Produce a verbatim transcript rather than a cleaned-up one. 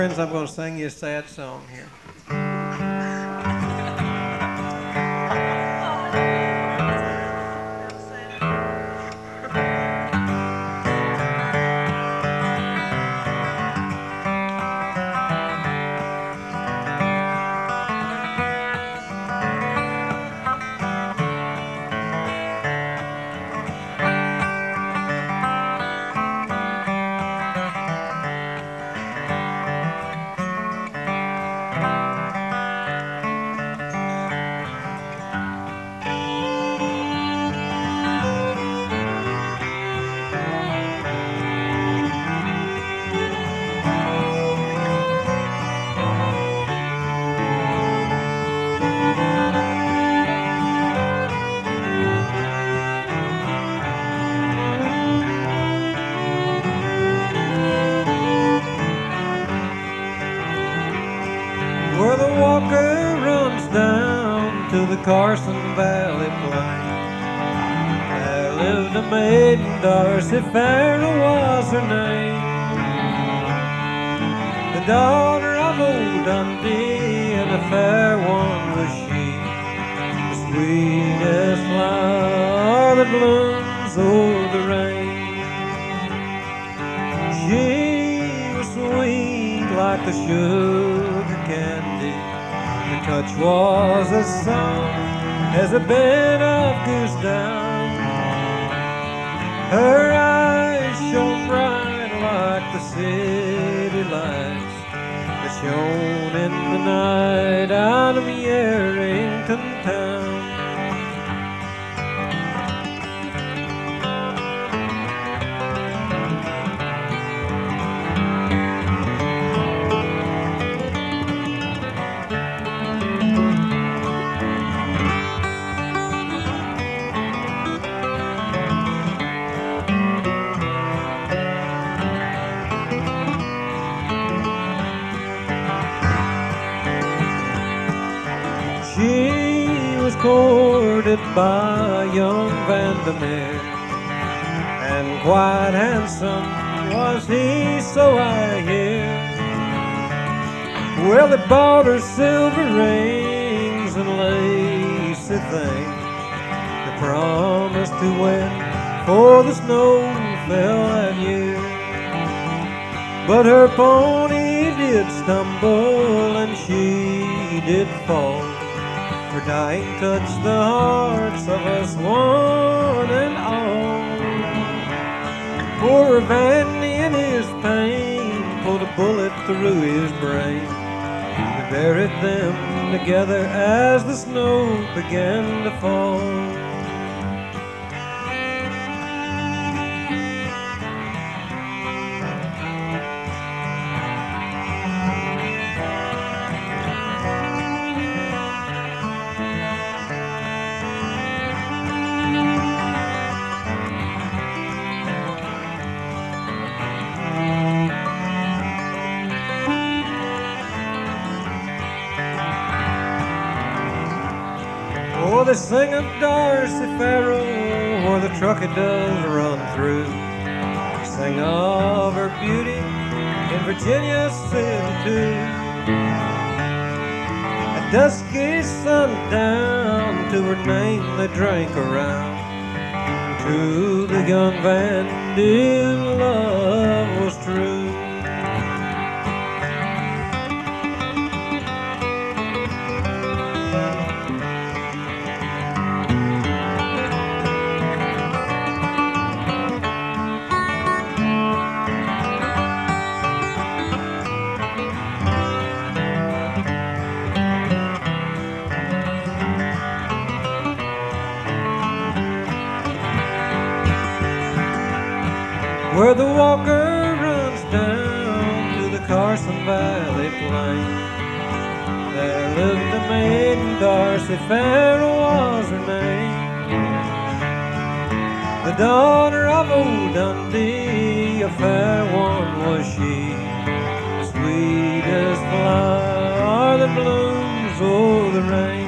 Friends, I'm going to sing you a sad song here. Where the Walker runs down to the Carson Valley Plain, there lived a maiden, Darcy Farrell was her name. The daughter of old Dundee, and a fair one was she, the sweetest flower that blooms o'er the rain. She was sweet like the sugar candy, her touch was as soft as a bed of goose down. Her eyes shone bright like the city lights that shone in the night out of Yerington town. She was courted by young Vandermeer, and quite handsome was he, so I hear. Well, they bought her silver rings and lacy things, they promised to wed for the snow fell that year. But her pony did stumble and she did fall. Her dying touched the hearts of us one and all. Poor Vandy in his pain pulled a bullet through his brain. They buried them together as the snow began to fall. Oh, they sing of Darcy Farrell where the truck it does run through. They sing of her beauty in Virginia City too. At dusky sundown to her name they drank around. To the young Vandy love was true. Where the Walker runs down to the Carson Valley Plain, there lived a maiden, Darcy Farrell was her name. The daughter of old Dundee, a fair one was she, the sweetest flower that blooms o'er the rain.